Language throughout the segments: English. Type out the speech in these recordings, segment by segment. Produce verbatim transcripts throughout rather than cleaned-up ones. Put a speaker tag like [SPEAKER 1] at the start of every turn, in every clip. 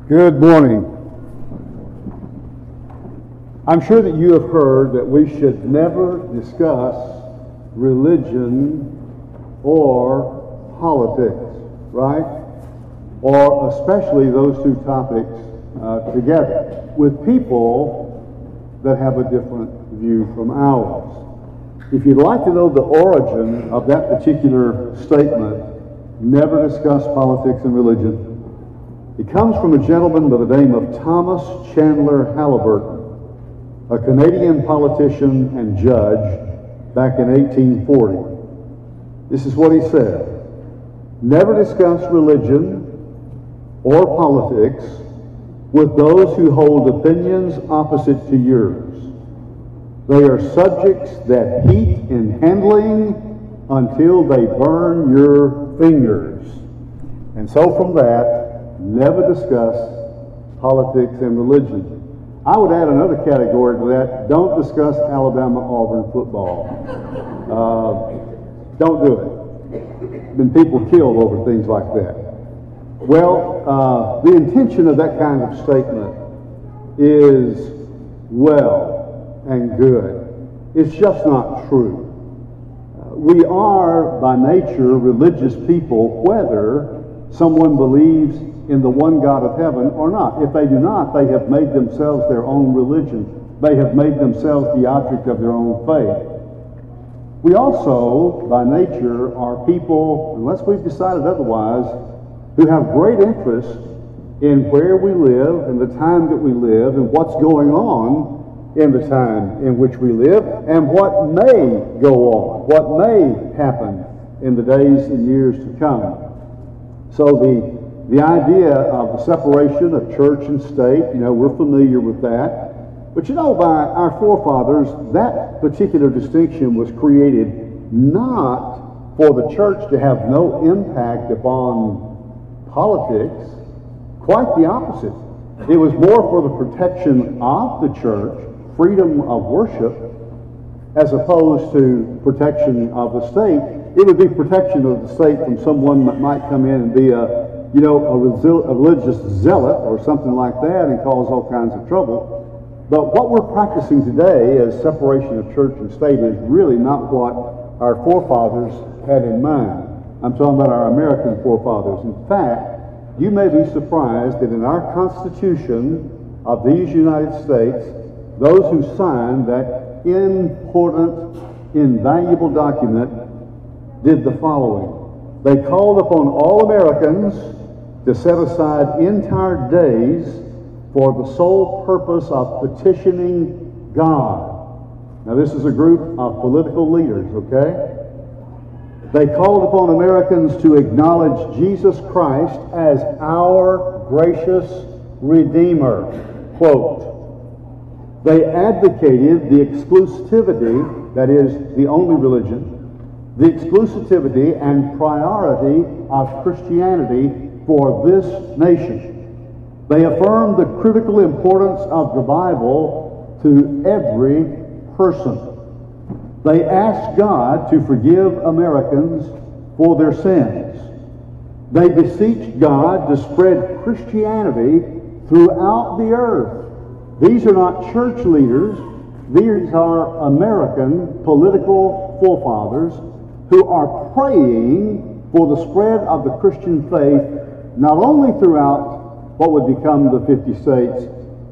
[SPEAKER 1] Good morning. I'm sure that you have heard that we should never discuss religion or politics, right? Or especially those two topics uh, together with people that have a different view from ours. If you'd like to know the origin of that particular statement, never discuss politics and religion, it comes from a gentleman by the name of Thomas Chandler Halliburton, a Canadian politician and judge back in eighteen forty. This is what he said: never discuss religion or politics with those who hold opinions opposite to yours. They are subjects that heat in handling until they burn your fingers. And so from that, never discuss politics and religion. I would add another category to that: don't discuss Alabama-Auburn football. Uh, don't do it. Been people killed over things like that. Well, uh, the intention of that kind of statement is well and good. It's just not true. Uh, we are, by nature, religious people, whether someone believes in the one God of heaven or not. If they do not, they have made themselves their own religion. They have made themselves the object of their own faith. We also, by nature, are people, unless we've decided otherwise, who have great interest in where we live, in the time that we live, and what's going on in the time in which we live, and what may go on, what may happen in the days and years to come. So the, the idea of the separation of church and state, you know, we're familiar with that. But you know, by our forefathers, that particular distinction was created not for the church to have no impact upon politics, quite the opposite. It was more for the protection of the church, freedom of worship, as opposed to protection of the state. It would be protection of the state from someone that might come in and be a, you know, a, resi- a religious zealot or something like that and cause all kinds of trouble. But what we're practicing today as separation of church and state is really not what our forefathers had in mind. I'm talking about our American forefathers. In fact, you may be surprised that in our Constitution of these United States, those who signed that important, invaluable document did the following. They called upon all Americans to set aside entire days for the sole purpose of petitioning God. Now, this is a group of political leaders, okay? They called upon Americans to acknowledge Jesus Christ as our gracious Redeemer. Quote, they advocated the exclusivity, that is, the only religion, the exclusivity and priority of Christianity for this nation. They affirmed the critical importance of the Bible to every person. They asked God to forgive Americans for their sins. They beseeched God to spread Christianity throughout the earth. These are not church leaders. These are American political forefathers who are praying for the spread of the Christian faith not only throughout what would become the fifty states,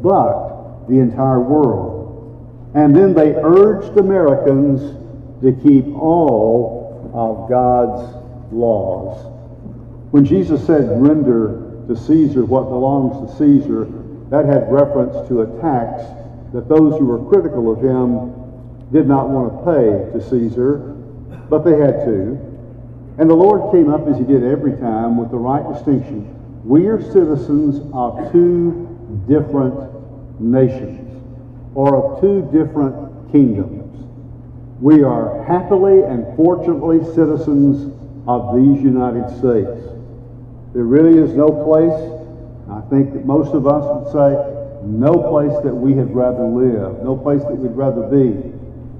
[SPEAKER 1] but the entire world. And then they urged Americans to keep all of God's laws. When Jesus said, render to Caesar what belongs to Caesar, that had reference to a tax that those who were critical of him did not want to pay to Caesar, but they had to. And the Lord came up, as he did every time, with the right distinction. We are citizens of two different nations, or of two different kingdoms. We are happily and fortunately citizens of these United States. There really is no place, I think that most of us would say, no place that we had rather live, no place that we'd rather be,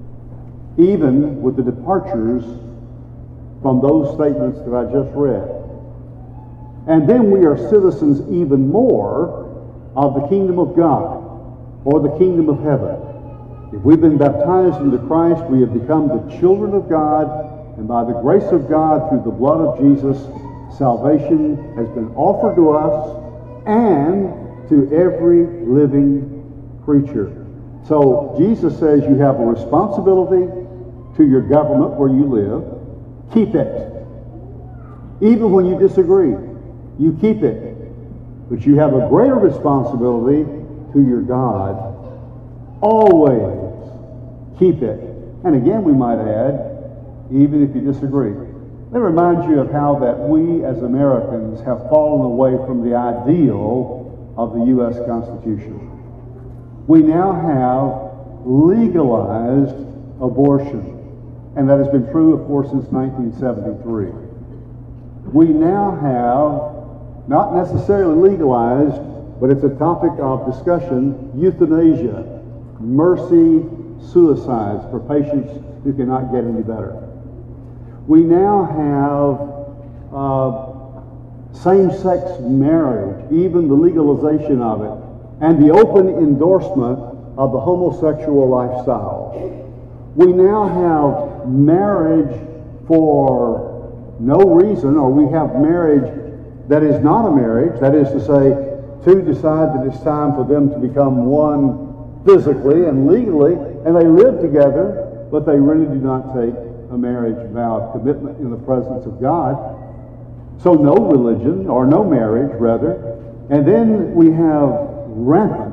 [SPEAKER 1] even with the departures from those statements that I just read. And then we are citizens even more of the kingdom of God or the kingdom of heaven. If we've been baptized into Christ, we have become the children of God, and by the grace of God, through the blood of Jesus, salvation has been offered to us and to every living creature. So Jesus says you have a responsibility to your government where you live. Keep it. Even when you disagree, you keep it. But you have a greater responsibility to your God. Always keep it. And again, we might add, even if you disagree. Let me remind you of how that we as Americans have fallen away from the ideal of the U S Constitution. We now have legalized abortion. And that has been true, of course, since nineteen seventy-three. We now have, not necessarily legalized, but it's a topic of discussion, euthanasia, mercy suicides for patients who cannot get any better. We now have uh, same-sex marriage, even the legalization of it, and the open endorsement of the homosexual lifestyle. We now have marriage for no reason, or we have marriage that is not a marriage, that is to say, two decide that it's time for them to become one physically and legally, and they live together, but they really do not take a marriage vow of commitment in the presence of God. So no religion, or no marriage, rather. And then we have rampant,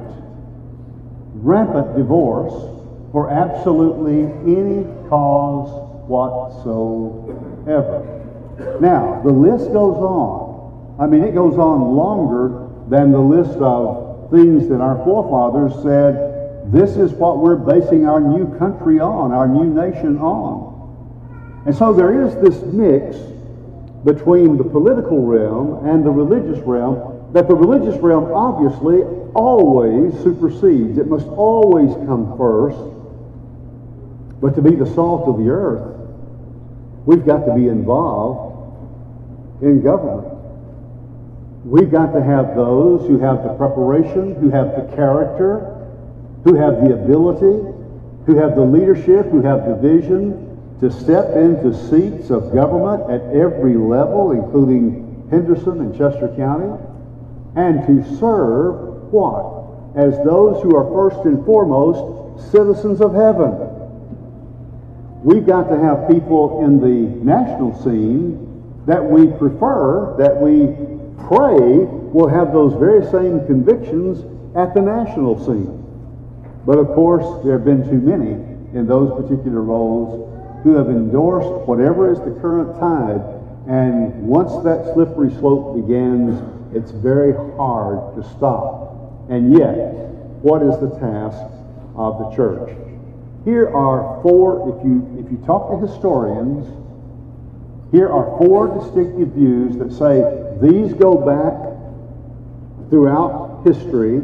[SPEAKER 1] rampant divorce for absolutely any cause whatsoever. Now, the list goes on. I mean, it goes on longer than the list of things that our forefathers said, this is what we're basing our new country on, our new nation on. And so there is this mix between the political realm and the religious realm, that the religious realm obviously always supersedes. It must always come first. But to be the salt of the earth, we've got to be involved in government. We've got to have those who have the preparation, who have the character, who have the ability, who have the leadership, who have the vision to step into seats of government at every level, including Henderson and Chester County, and to serve what? As those who are first and foremost citizens of heaven. We've got to have people in the national scene that we prefer, that we pray will have those very same convictions at the national scene. But of course, there have been too many in those particular roles who have endorsed whatever is the current tide, and once that slippery slope begins, it's very hard to stop. And yet, what is the task of the church? Here are four, if you, if you talk to historians, here are four distinctive views that say these go back throughout history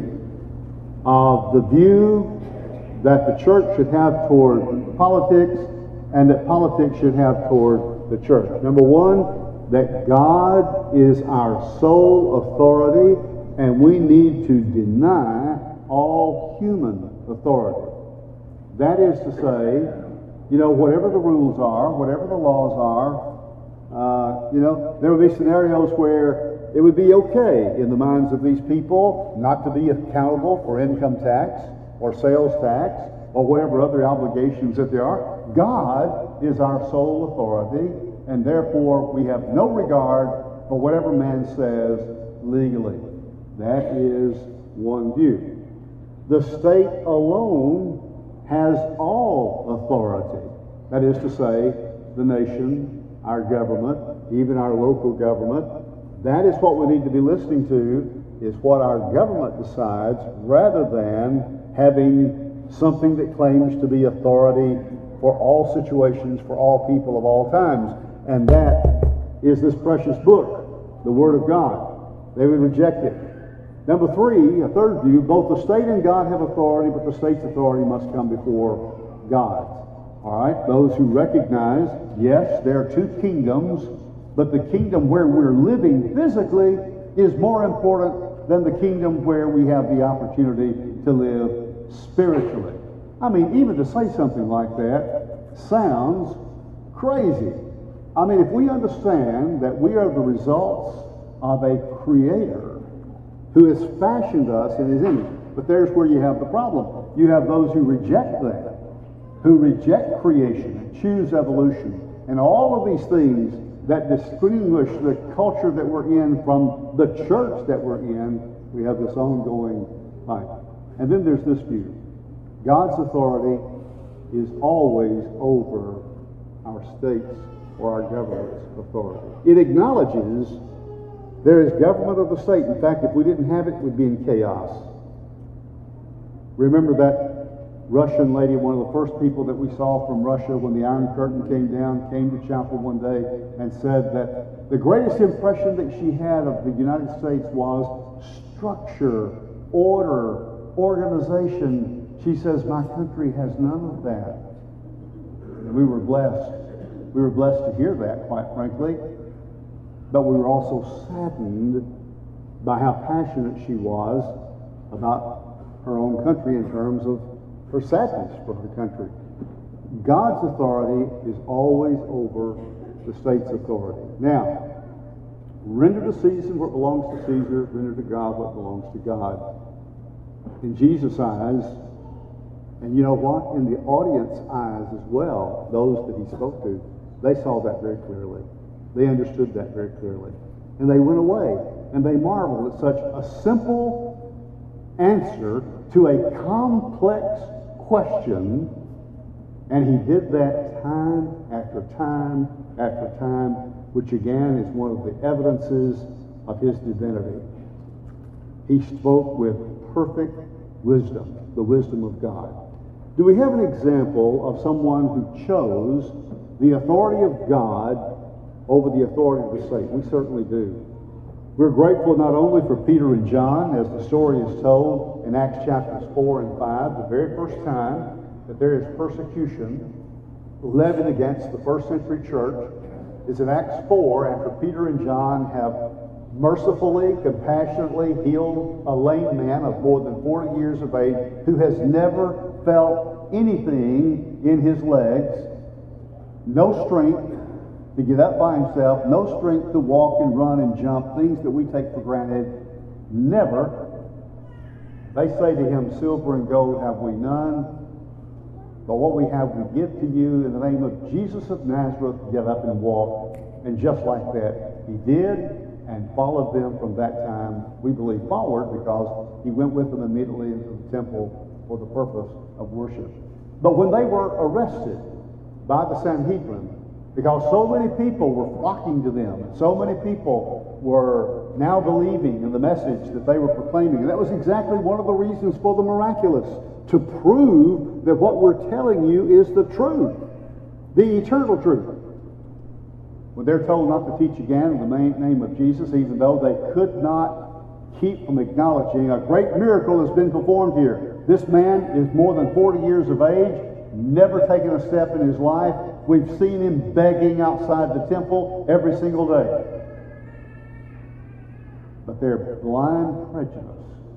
[SPEAKER 1] of the view that the church should have toward politics and that politics should have toward the church. Number one, that God is our sole authority and we need to deny all human authority. That is to say, you know, whatever the rules are, whatever the laws are, uh, you know, there would be scenarios where it would be okay in the minds of these people not to be accountable for income tax or sales tax or whatever other obligations that there are. God is our sole authority, and therefore we have no regard for whatever man says legally. That is one view. The state alone has all authority. That is to say, the nation, our government, even our local government. That is what we need to be listening to, is what our government decides, rather than having something that claims to be authority for all situations, for all people of all times. And that is this precious book, the Word of God. They would reject it. Number three, a third view, both the state and God have authority, but the state's authority must come before God. All right, those who recognize, yes, there are two kingdoms, but the kingdom where we're living physically is more important than the kingdom where we have the opportunity to live spiritually. I mean, even to say something like that sounds crazy. I mean, if we understand that we are the results of a creator who has fashioned us in his image, but there's where you have the problem. You have those who reject that, who reject creation and choose evolution, and all of these things that distinguish the culture that we're in from the church that we're in. We have this ongoing fight. And then there's this view. God's authority is always over our states or our government's authority. It acknowledges there is government of the state. In fact, if we didn't have it, we'd be in chaos. Remember that Russian lady, one of the first people that we saw from Russia when the Iron Curtain came down, came to chapel one day and said that the greatest impression that she had of the United States was structure, order, organization. She says, my country has none of that. And we were blessed. We were blessed to hear that, quite frankly. But we were also saddened by how passionate she was about her own country in terms of her sadness for her country. God's authority is always over the state's authority. Now, render to Caesar what belongs to Caesar, render to God what belongs to God. In Jesus' eyes, and you know what? In the audience eyes as well, those that he spoke to, they saw that very clearly. They understood that very clearly. And they went away, and they marveled at such a simple answer to a complex question, and he did that time after time after time, which again is one of the evidences of his divinity. He spoke with perfect wisdom, the wisdom of God. Do we have an example of someone who chose the authority of God over the authority of the state? We certainly do. We're grateful not only for Peter and John, as the story is told in Acts chapters four and five, the very first time that there is persecution levied against the first century church is in Acts four, after Peter and John have mercifully, compassionately healed a lame man of more than forty years of age who has never felt anything in his legs, no strength to get up by himself, no strength to walk and run and jump, things that we take for granted. Never. They say to him, silver and gold have we none, but what we have we give to you in the name of Jesus of Nazareth. Get up and walk. And just like that, he did, and followed them from that time, we believe, forward, because he went with them immediately into the temple for the purpose of worship. But when they were arrested by the Sanhedrin, because so many people were flocking to them, and so many people were now believing in the message that they were proclaiming. And that was exactly one of the reasons for the miraculous, to prove that what we're telling you is the truth, the eternal truth. When they're told not to teach again in the name of Jesus, even though they could not keep from acknowledging a great miracle has been performed here. This man is more than forty years of age, never taken a step in his life. We've seen him begging outside the temple every single day. But their blind prejudice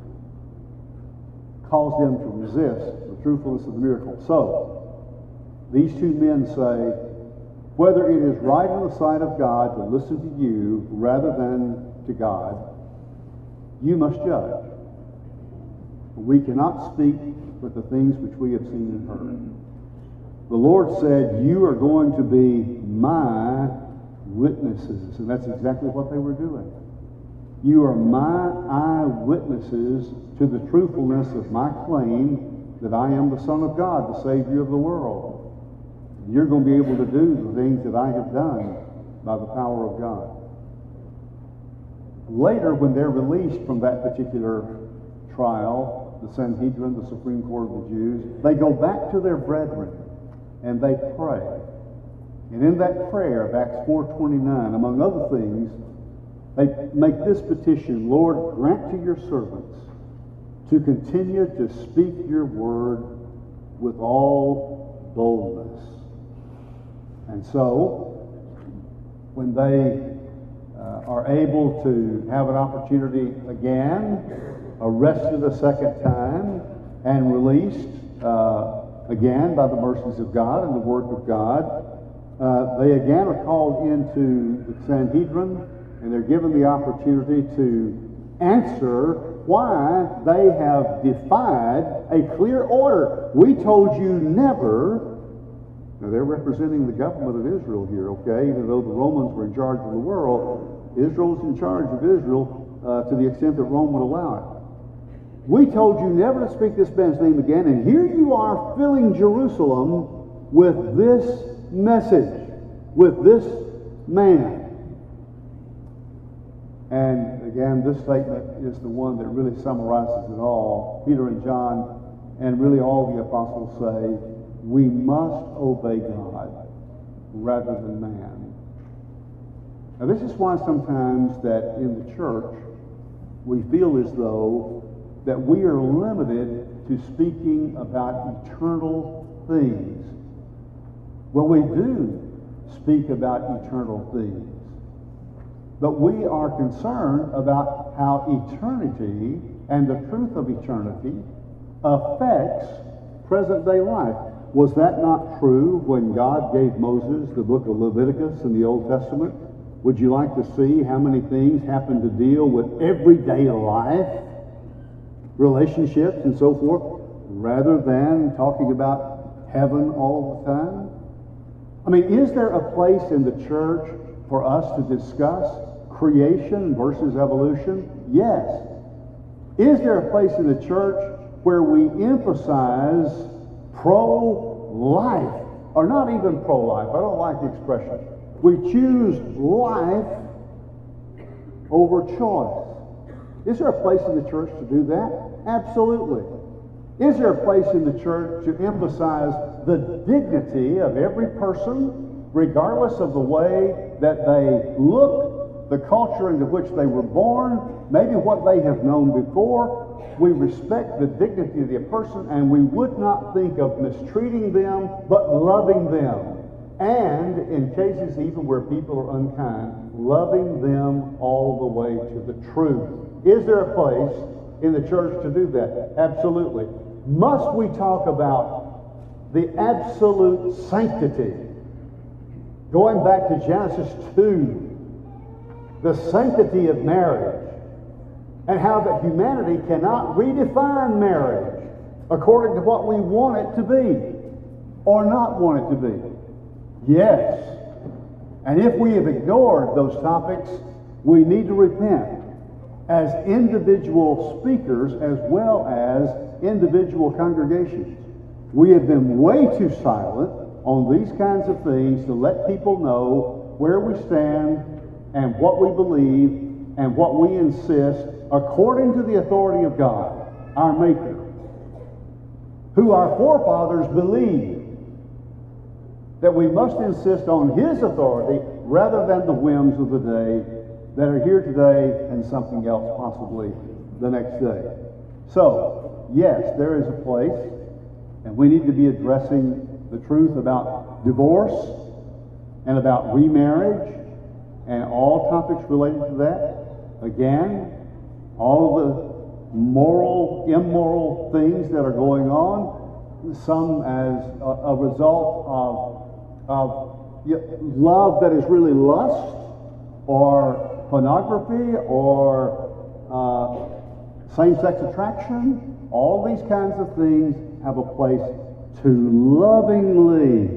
[SPEAKER 1] caused them to resist the truthfulness of the miracle. So, these two men say, whether it is right in the sight of God to listen to you rather than to God, you must judge. We cannot speak with the things which we have seen and heard. The Lord said, you are going to be my witnesses. And that's exactly what they were doing. You are my eyewitnesses to the truthfulness of my claim that I am the Son of God, the Savior of the world. You're going to be able to do the things that I have done by the power of God. Later, when they're released from that particular trial, the Sanhedrin, the Supreme Court of the Jews, they go back to their brethren and they pray. And in that prayer of Acts four twenty-nine, among other things, they make this petition, Lord, grant to your servants to continue to speak your word with all boldness. And so, when they uh, are able to have an opportunity again, arrested a second time, and released uh, again by the mercies of God and the Word of God. Uh, they again are called into the Sanhedrin, and they're given the opportunity to answer why they have defied a clear order. We told you never. Now they're representing the government of Israel here, okay? Even though the Romans were in charge of the world, Israel's in charge of Israel uh, to the extent that Rome would allow it. We told you never to speak this man's name again, and here you are filling Jerusalem with this message, with this man. And again, this statement is the one that really summarizes it all. Peter and John, and really all the apostles say, we must obey God rather than man. Now this is why sometimes that in the church, we feel as though that we are limited to speaking about eternal things. Well, we do speak about eternal things. But we are concerned about how eternity and the truth of eternity affects present-day life. Was that not true when God gave Moses the book of Leviticus in the Old Testament? Would you like to see how many things happen to deal with everyday life, relationships, and so forth, rather than talking about heaven all the time? I mean, is there a place in the church for us to discuss creation versus evolution? Yes. Is there a place in the church where we emphasize pro-life? Or not even pro-life. I don't like the expression. We choose life over choice. Is there a place in the church to do that? Absolutely. Is there a place in the church to emphasize the dignity of every person, regardless of the way that they look, the culture into which they were born, maybe what they have known before? We respect the dignity of the person, and we would not think of mistreating them, but loving them. And in cases even where people are unkind, loving them all the way to the truth. Is there a place in the church to do that? Absolutely. Must we talk about the absolute sanctity? Going back to Genesis two, the sanctity of marriage, and how that humanity cannot redefine marriage according to what we want it to be or not want it to be. Yes. And if we have ignored those topics, we need to repent as individual speakers as well as individual congregations. We have been way too silent on these kinds of things to let people know where we stand and what we believe and what we insist according to the authority of God, our Maker, who our forefathers believed that we must insist on His authority rather than the whims of the day that are here today and something else possibly the next day. So, yes, there is a place, and we need to be addressing the truth about divorce and about remarriage and all topics related to that. Again, all the moral, immoral things that are going on, some as a, a result of, of love that is really lust, or pornography, or uh, same-sex attraction. All these kinds of things have a place to lovingly,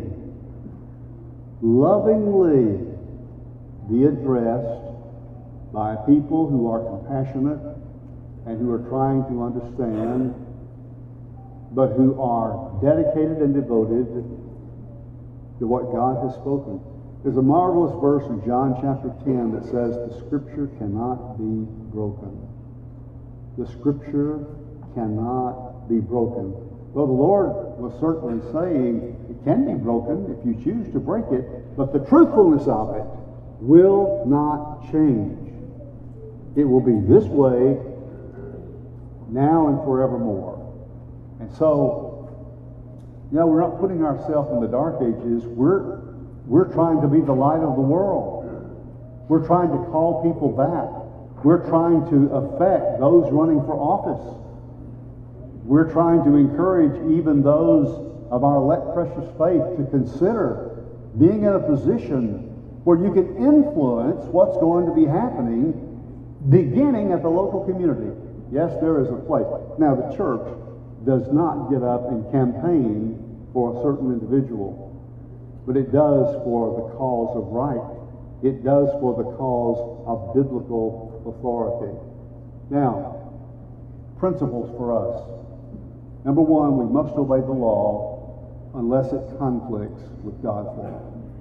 [SPEAKER 1] lovingly be addressed by people who are compassionate and who are trying to understand, but who are dedicated and devoted to what God has spoken. There's a marvelous verse in John chapter ten that says the Scripture cannot be broken. The Scripture cannot be broken. Well, the Lord was certainly saying it can be broken if you choose to break it, but the truthfulness of it will not change. It will be this way now and forevermore. And so, you know, we're not putting ourselves in the dark ages. We're, we're trying to be the light of the world. We're trying to call people back. We're trying to affect those running for office. We're trying to encourage even those of our elect precious faith to consider being in a position where you can influence what's going to be happening, beginning at the local community. Yes, there is a place. Now, the church does not get up and campaign for a certain individual, but it does for the cause of right. It does for the cause of biblical authority. Now, principles for us. Number one, we must obey the law unless it conflicts with God's law.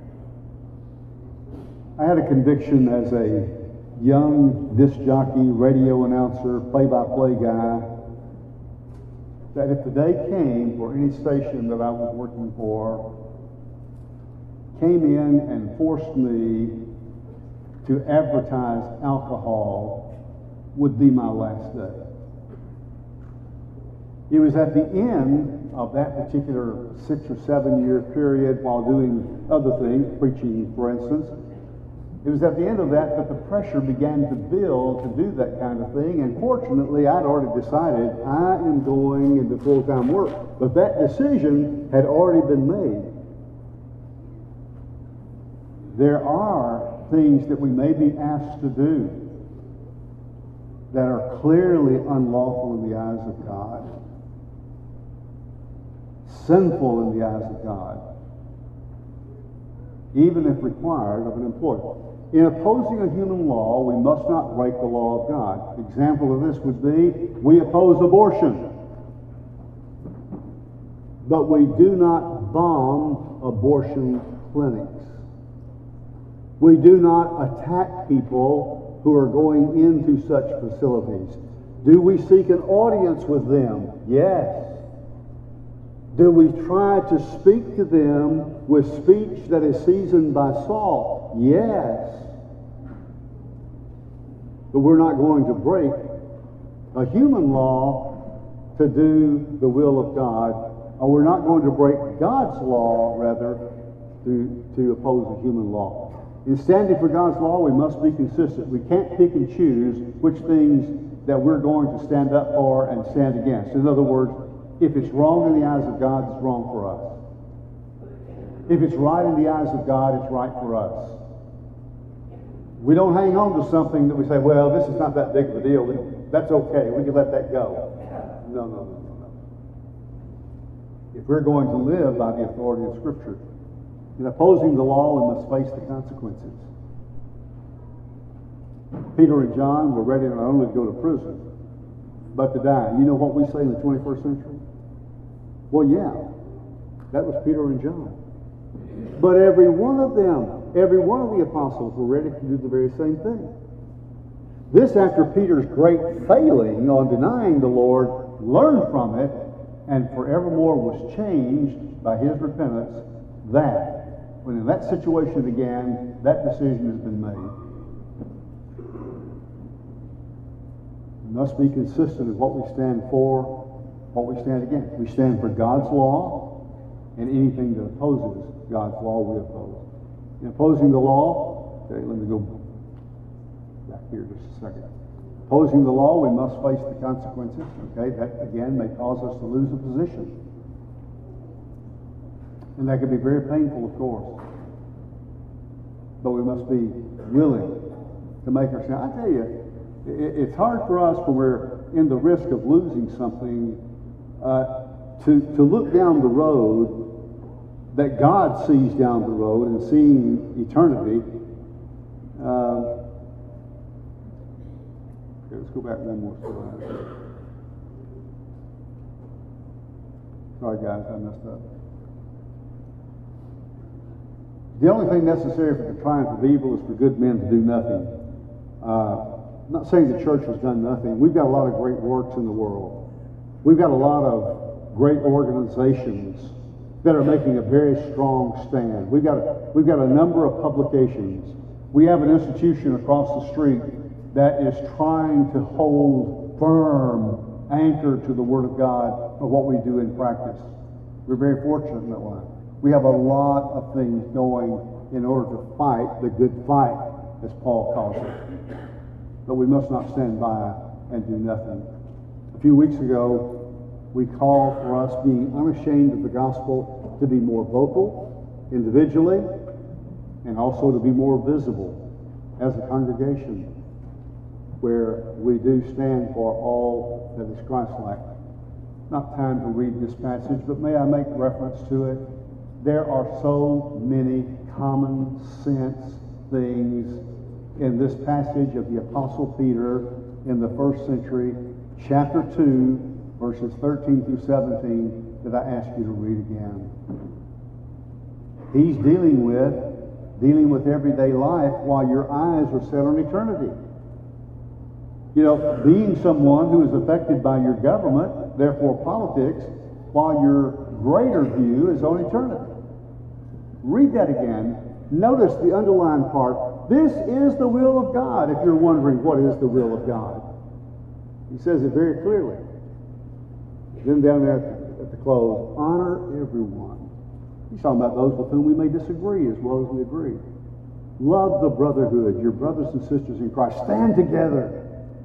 [SPEAKER 1] I had a conviction as a young disc jockey, radio announcer, play-by-play guy, that if the day came for any station that I was working for came in and forced me to advertise alcohol, would be my last day. It was at the end of that particular six or seven year period, while doing other things, preaching for instance, it was at the end of that that the pressure began to build to do that kind of thing, and fortunately I'd already decided I am going into full-time work. But that decision had already been made. There are things that we may be asked to do that are clearly unlawful in the eyes of God, sinful in the eyes of God, even if required of an employer. In opposing a human law, we must not break the law of God. An example of this would be, we oppose abortion, but we do not bomb abortion clinics. We do not attack people who are going into such facilities. Do we seek an audience with them? Yes. Do we try to speak to them with speech that is seasoned by salt? Yes. But we're not going to break a human law to do the will of God, or we're not going to break God's law, rather, to, to oppose a human law. In standing for God's law, we must be consistent. We can't pick and choose which things that we're going to stand up for and stand against. In other words, if it's wrong in the eyes of God, it's wrong for us. If it's right in the eyes of God, it's right for us. We don't hang on to something that we say, well, this is not that big of a deal. That's okay. We can let that go. No, no, no, no, no. If we're going to live by the authority of Scripture, in opposing the law, we must face the consequences. Peter and John were ready not only to go to prison, but to die. You know what we say in the twenty-first century? Well, yeah, that was Peter and John. But every one of them, every one of the apostles were ready to do the very same thing. This after Peter's great failing on denying the Lord, learned from it, and forevermore was changed by his repentance, that when in that situation again, that decision has been made. We must be consistent in what we stand for, what we stand against. We stand for God's law, and anything that opposes God's law, we oppose. In opposing the law, okay, let me go back here just a second. Opposing the law, we must face the consequences. Okay, that again may cause us to lose a position. And that can be very painful, of course. But we must be willing to make our stand. I tell you, it's hard for us when we're in the risk of losing something uh, to, to look down the road that God sees down the road and seeing eternity. Uh, okay, let's go back one more slide. Sorry, guys, I messed up. The only thing necessary for the triumph of evil is for good men to do nothing. Uh, I'm not saying the church has done nothing. We've got a lot of great works in the world. We've got a lot of great organizations that are making a very strong stand. We've got a, we've got a number of publications. We have an institution across the street that is trying to hold firm anchor to the Word of God of what we do in practice. We're very fortunate in that way. We have a lot of things going in order to fight the good fight as Paul calls it. But we must not stand by and do nothing. A few weeks ago, we called for us, being unashamed of the gospel, to be more vocal individually and also to be more visible as a congregation, where we do stand for all that is Christ-like. Not time to read this passage, but may I make reference to it? There are so many common sense things in this passage of the Apostle Peter in the first century, chapter two, verses thirteen through seventeen, that I ask you to read again. He's dealing with, dealing with everyday life while your eyes are set on eternity. You know, being someone who is affected by your government, therefore politics, while your greater view is on eternity. Read that again. Notice the underlined part. This is the will of God, if you're wondering what is the will of God. He says it very clearly. Then down there at the, at the close, honor everyone. He's talking about those with whom we may disagree as well as we agree. Love the brotherhood, your brothers and sisters in Christ. Stand together.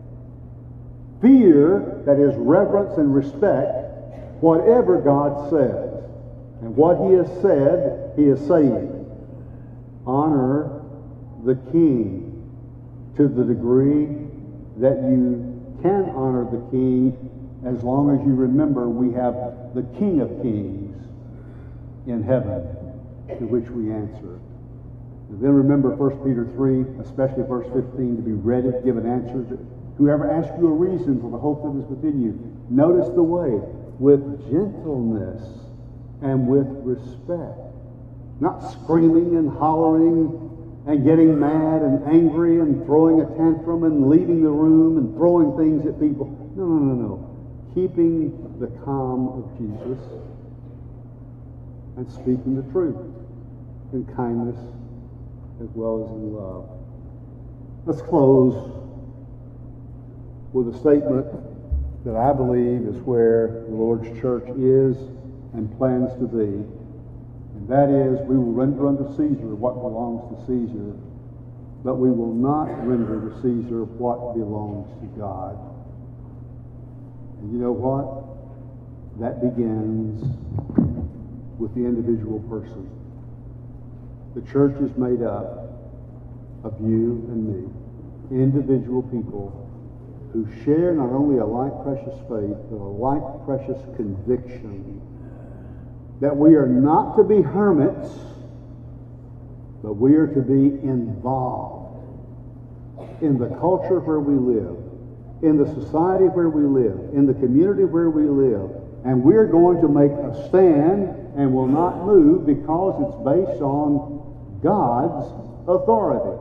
[SPEAKER 1] Fear, that is reverence and respect, whatever God says. And what he has said, he is saying. Honor the king to the degree that you can honor the king, as long as you remember we have the King of Kings in heaven to which we answer. And then remember First Peter three, especially verse fifteen, to be ready to give an answer to whoever asks you a reason for the hope that is within you. Notice the way, with gentleness and with respect. Not screaming and hollering and getting mad and angry and throwing a tantrum and leaving the room and throwing things at people. No, no, no, no. Keeping the calm of Jesus and speaking the truth in kindness as well as in love. Let's close with a statement that I believe is where the Lord's church is and plans to be. And that is, we will render unto Caesar what belongs to Caesar, but we will not render to Caesar what belongs to God. And you know what? That begins with the individual person. The church is made up of you and me, individual people who share not only a like precious faith, but a like precious conviction that we are not to be hermits, but we are to be involved in the culture where we live, in the society where we live, in the community where we live, and we're going to make a stand and will not move because it's based on God's authority.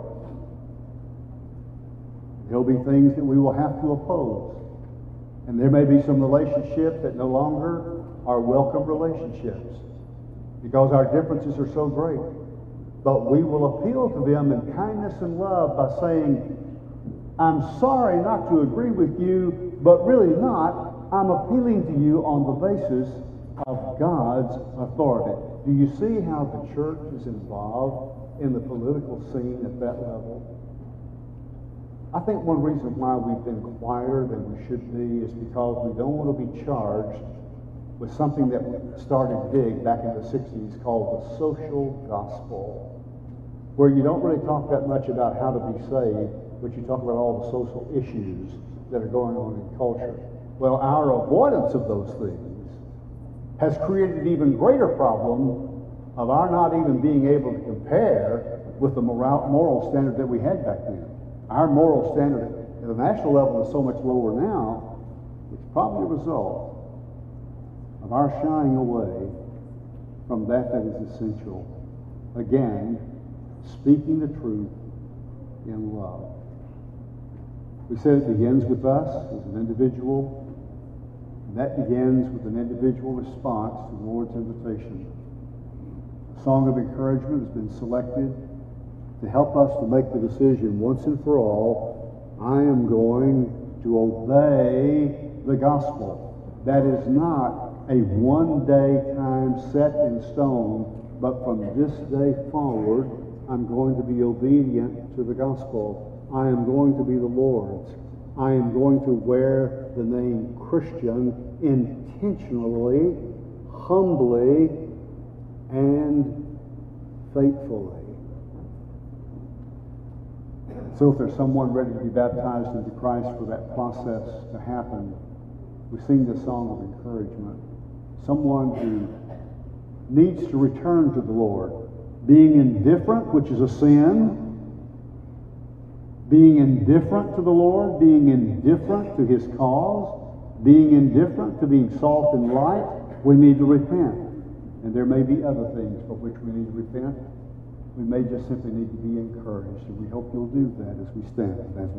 [SPEAKER 1] There'll be things that we will have to oppose. And there may be some relationships that no longer are welcome relationships because our differences are so great. But we will appeal to them in kindness and love by saying, I'm sorry not to agree with you, but really not. I'm appealing to you on the basis of God's authority. Do you see how the church is involved in the political scene at that level? I think one reason why we've been quieter than we should be is because we don't want to be charged with something that started big back in the sixties called the social gospel, where you don't really talk that much about how to be saved, but you talk about all the social issues that are going on in culture. Well, our avoidance of those things has created an even greater problem of our not even being able to compare with the moral, moral standard that we had back then. Our moral standard at the national level is so much lower now, it's probably a result of our shying away from that that is essential. Again, speaking the truth in love. We said it begins with us as an individual, and that begins with an individual response to the Lord's invitation. A song of encouragement has been selected to help us to make the decision once and for all, I am going to obey the gospel. That is not a one-day time set in stone, but from this day forward, I'm going to be obedient to the gospel. I am going to be the Lord's. I am going to wear the name Christian intentionally, humbly, and faithfully. So if there's someone ready to be baptized into Christ for that process to happen, we sing this song of encouragement. Someone who needs to return to the Lord, being indifferent, which is a sin, being indifferent to the Lord, being indifferent to His cause, being indifferent to being salt and light, we need to repent. And there may be other things for which we need to repent. We may just simply need to be encouraged, and we hope you'll do that as we stand. As